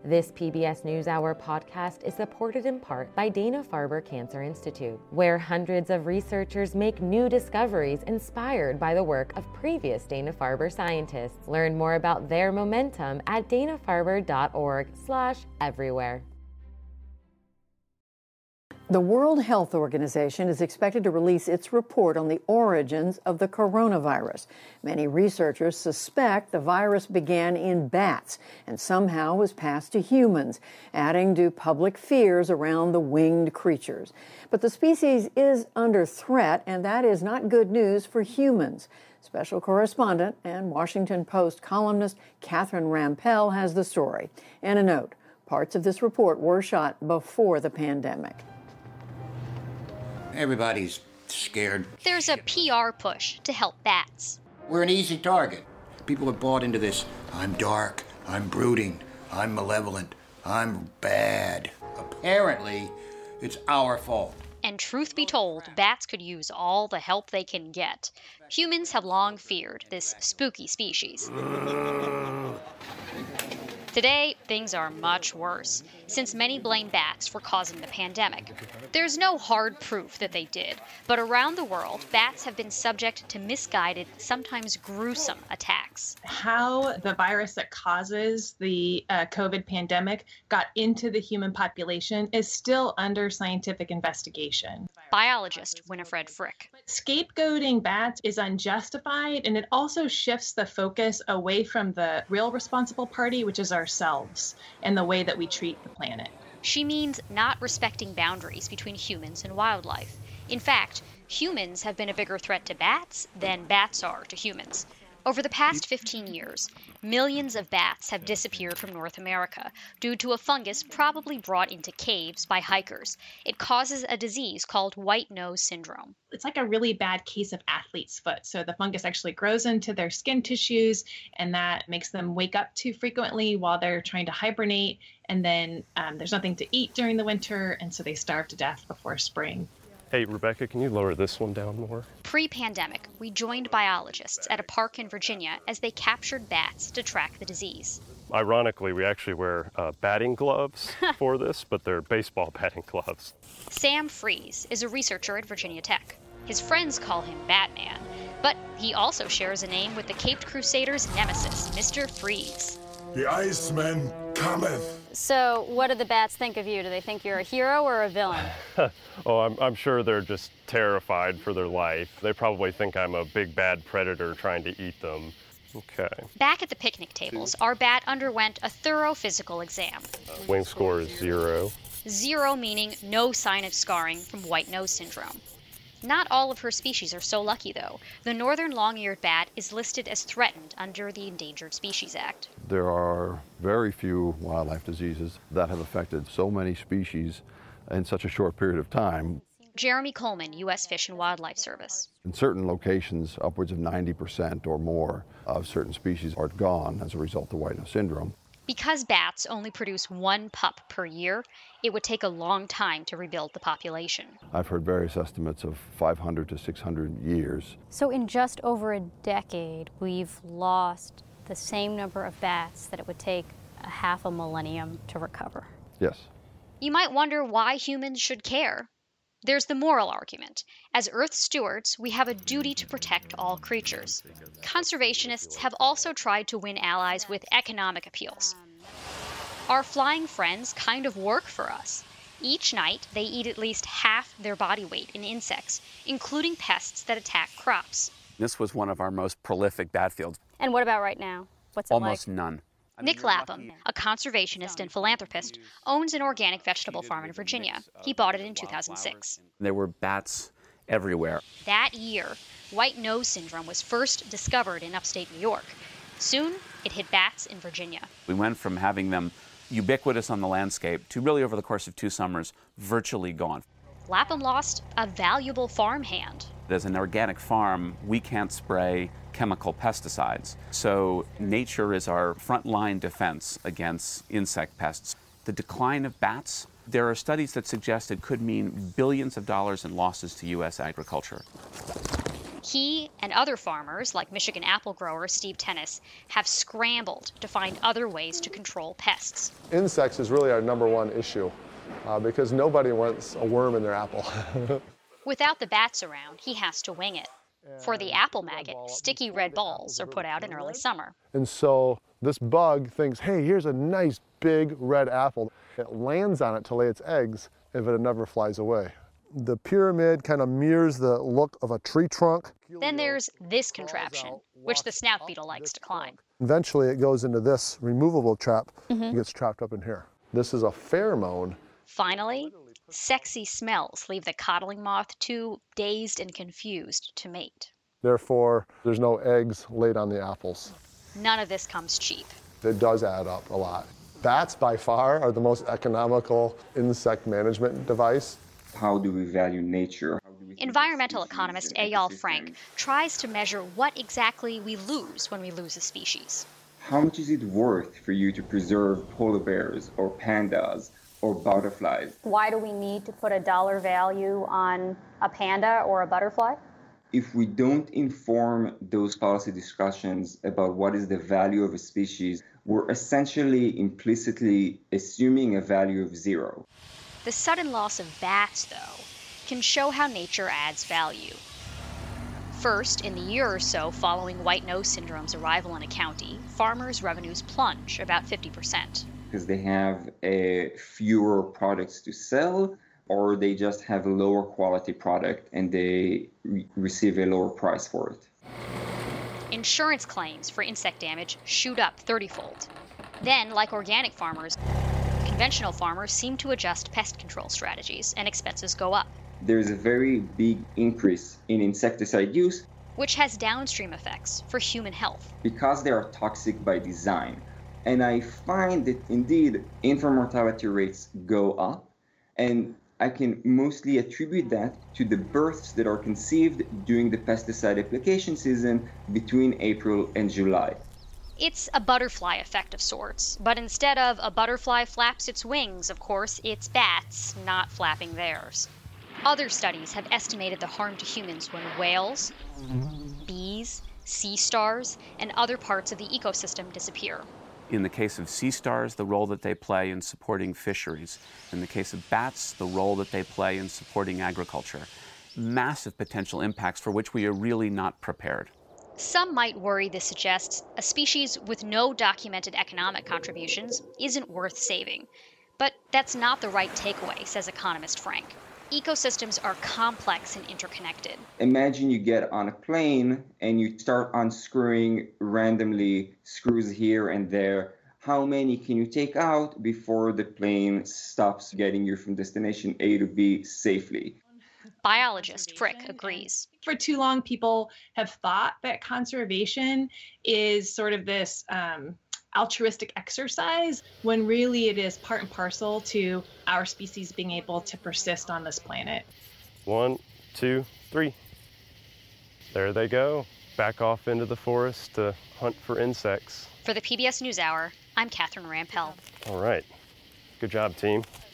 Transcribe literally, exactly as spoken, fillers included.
This P B S NewsHour podcast is supported in part by Dana-Farber Cancer Institute, where hundreds of researchers make new discoveries inspired by the work of previous Dana-Farber scientists. Learn more about their momentum at dana-farber.org slash everywhere. The World Health Organization is expected to release its report on the origins of the coronavirus. Many researchers suspect the virus began in bats and somehow was passed to humans, adding to public fears around the winged creatures. But the species is under threat, and that is not good news for humans. Special correspondent and Washington Post columnist Catherine Rampell has the story. And a note, parts of this report were shot before the pandemic. Everybody's scared. There's a P R push to help bats. We're an easy target. People have bought into this, I'm dark, I'm brooding, I'm malevolent, I'm bad. Apparently, it's our fault. And truth be told, bats could use all the help they can get. Humans have long feared this spooky species. Today, things are much worse, since many blame bats for causing the pandemic. There's no hard proof that they did, but around the world, bats have been subject to misguided, sometimes gruesome attacks. How the virus that causes the uh, COVID pandemic got into the human population is still under scientific investigation. Biologist Winifred Frick. Scapegoating bats is unjustified, and it also shifts the focus away from the real responsible party, which is ourselves, and the way that we treat the planet. She means not respecting boundaries between humans and wildlife. In fact, humans have been a bigger threat to bats than bats are to humans. Over the past fifteen years, millions of bats have disappeared from North America due to a fungus probably brought into caves by hikers. It causes a disease called white nose syndrome. It's like a really bad case of athlete's foot. So the fungus actually grows into their skin tissues, and that makes them wake up too frequently while they're trying to hibernate. And then um, there's nothing to eat during the winter, and so they starve to death before spring. Hey, Rebecca, can you lower this one down more? Pre-pandemic, we joined biologists at a park in Virginia as they captured bats to track the disease. Ironically, we actually wear uh, batting gloves for this, but they're baseball batting gloves. Sam Freeze is a researcher at Virginia Tech. His friends call him Batman, but he also shares a name with the Caped Crusaders' nemesis, Mister Freeze. The Iceman cometh. So what do the bats think of you? Do they think you're a hero or a villain? Oh, I'm, I'm sure they're just terrified for their life. They probably think I'm a big bad predator trying to eat them. Okay. Back at the picnic tables, our bat underwent a thorough physical exam. Uh, wing score is zero. Zero meaning no sign of scarring from white nose syndrome. Not all of her species are so lucky, though. The northern long-eared bat is listed as threatened under the Endangered Species Act. There are very few wildlife diseases that have affected so many species in such a short period of time. Jeremy Coleman, U S Fish and Wildlife Service. In certain locations, upwards of ninety percent or more of certain species are gone as a result of white nose syndrome. Because bats only produce one pup per year, it would take a long time to rebuild the population. I've heard various estimates of five hundred to six hundred years. So in just over a decade, we've lost the same number of bats that it would take a half a millennium to recover. Yes. You might wonder why humans should care. There's the moral argument. As Earth stewards, we have a duty to protect all creatures. Conservationists have also tried to win allies with economic appeals. Our flying friends kind of work for us. Each night, they eat at least half their body weight in insects, including pests that attack crops. This was one of our most prolific bat fields. And what about right now? What's it Almost like? none. Nick Lapham, a conservationist and philanthropist, owns an organic vegetable farm in Virginia. He bought it in two thousand six. There were bats everywhere. That year, white nose syndrome was first discovered in upstate New York. Soon, it hit bats in Virginia. We went from having them ubiquitous on the landscape to really, over the course of two summers, virtually gone. Lapham lost a valuable farmhand. As an organic farm, we can't spray chemical pesticides. So nature is our frontline defense against insect pests. The decline of bats, there are studies that suggest it could mean billions of dollars in losses to U S agriculture. He and other farmers, like Michigan apple grower Steve Tennis, have scrambled to find other ways to control pests. Insects is really our number one issue uh, because nobody wants a worm in their apple. Without the bats around, he has to wing it. For the apple maggot, sticky red balls are put out in early summer. And so this bug thinks, hey, here's a nice big red apple. It lands on it to lay its eggs if it never flies away. The pyramid kind of mirrors the look of a tree trunk. Then there's this contraption, which the snout beetle likes to climb. Eventually it goes into this removable trap. Mm-hmm. It gets trapped up in here. This is a pheromone. Finally, sexy smells leave the coddling moth too dazed and confused to mate. Therefore, there's no eggs laid on the apples. None of this comes cheap. It does add up a lot. Bats, by far, are the most economical insect management device. How do we value nature? Environmental economist Eyal Frank tries to measure what exactly we lose when we lose a species. How much is it worth for you to preserve polar bears or pandas or butterflies? Why do we need to put a dollar value on a panda or a butterfly? If we don't inform those policy discussions about what is the value of a species, we're essentially implicitly assuming a value of zero. The sudden loss of bats, though, can show how nature adds value. First, in the year or so following white nose syndrome's arrival in a county, farmers' revenues plunge about fifty percent. Because they have a fewer products to sell, or they just have a lower quality product and they re- receive a lower price for it. Insurance claims for insect damage shoot up thirty-fold. Then, like organic farmers, conventional farmers seem to adjust pest control strategies and expenses go up. There's a very big increase in insecticide use, which has downstream effects for human health. Because they are toxic by design. And I find that indeed infant mortality rates go up, and I can mostly attribute that to the births that are conceived during the pesticide application season between April and July. It's a butterfly effect of sorts, but instead of a butterfly flaps its wings, of course, it's bats not flapping theirs. Other studies have estimated the harm to humans when whales, bees, sea stars, and other parts of the ecosystem disappear. In the case of sea stars, the role that they play in supporting fisheries. In the case of bats, the role that they play in supporting agriculture. Massive potential impacts for which we are really not prepared. Some might worry this suggests a species with no documented economic contributions isn't worth saving. But that's not the right takeaway, says economist Frank. Ecosystems are complex and interconnected. Imagine you get on a plane and you start unscrewing randomly screws here and there. How many can you take out before the plane stops getting you from destination A to B safely? Biologist Frick agrees. For too long, people have thought that conservation is sort of this um, altruistic exercise, when really it is part and parcel to our species being able to persist on this planet. One, two, three. There they go, back off into the forest to hunt for insects. For the P B S NewsHour, I'm Catherine Rampell. All right, good job, team.